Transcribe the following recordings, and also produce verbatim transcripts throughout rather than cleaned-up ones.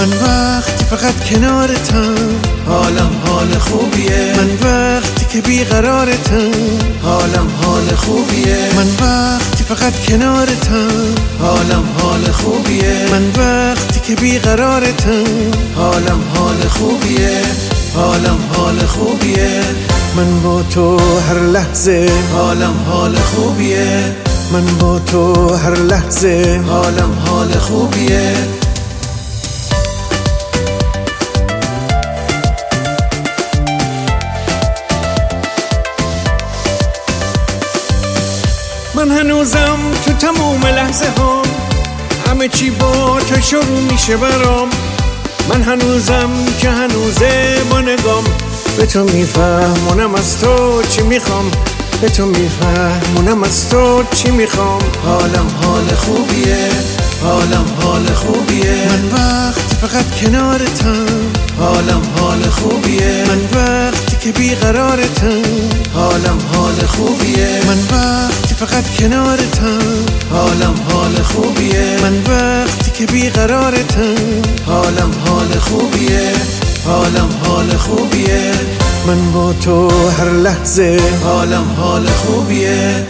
من وقتی فقط کنارتم حالم حال خوبیه. من وقتی که بیقرارتم حالم حال خوبیه. من وقتی فقط کنارتم حالم حال خوبیه. من وقتی که بیقرارتم حالم حال خوبیه. حالم حال خوبیه. من با تو هر لحظه حالم حال خوبیه. من با تو هر لحظه حالم حال خوبیه. من هنوزم تو تموم لحظه ها همه چی با تو شروع میشه برام. من هنوزم که هنوزه با نگام به تو میفهمونم از تو چی میخوام. به تو میفهمونم از تو چی میخوام. حالم حال خوبیه. حالم حال خوبیه. من وقتی فقط کنارتم حالم حال خوبیه. من وقتی که بیقرارتم حالم حال خوبیه. من وقتی فقط کنارتم حالم حال خوبیه. من وقتی که بیقرارتم حالم حال خوبیه. حالم حال خوبیه. من با تو هر لحظه حالم حال خوبیه.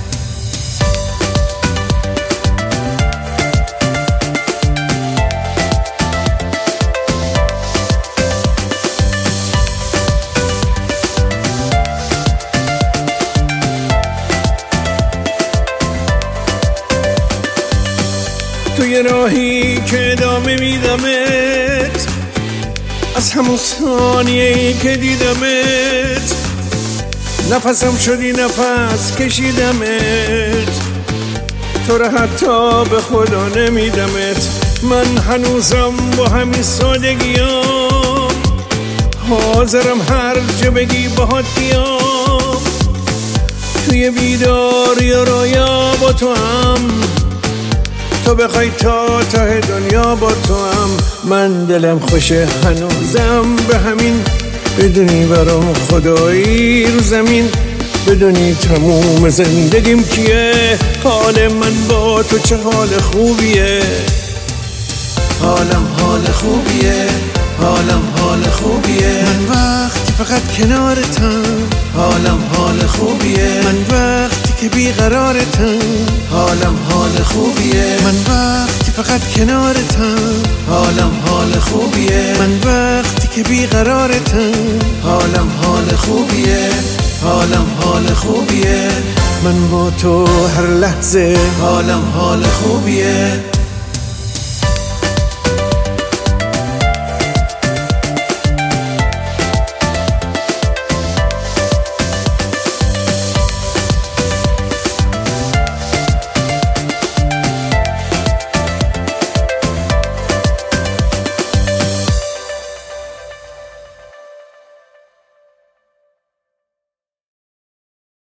توی راهی که ادامه میدمت از همون ثانیه‌ای که دیدمت نفسم شدی نفس کشیدمت. تو رو حتی به خدا نمیدمت. من هنوزم با همین سادگیام حاضرم هر جا بگی باهات بیام. توی بیداری و رویا با تو هم تو بخوای تا ته دنیا با تو هم. من دلم خوشه هنوزم به همین بدونی برام خدایی رو زمین. بدونی تموم زندگیم کیه. حال من با تو چه حال خوبیه. حالم حال خوبیه. حالم حال خوبیه. من وقتی فقط کنارتم حالم حال خوبیه. من وقتی که بیقرارتم حالم حال خوبیه. من وقتی فقط کنارتم حالم حال خوبیه. من وقتی که بیقرارتم حالم حال خوبیه. حالم حال خوبیه. من با تو هر لحظه حالم حال خوبیه.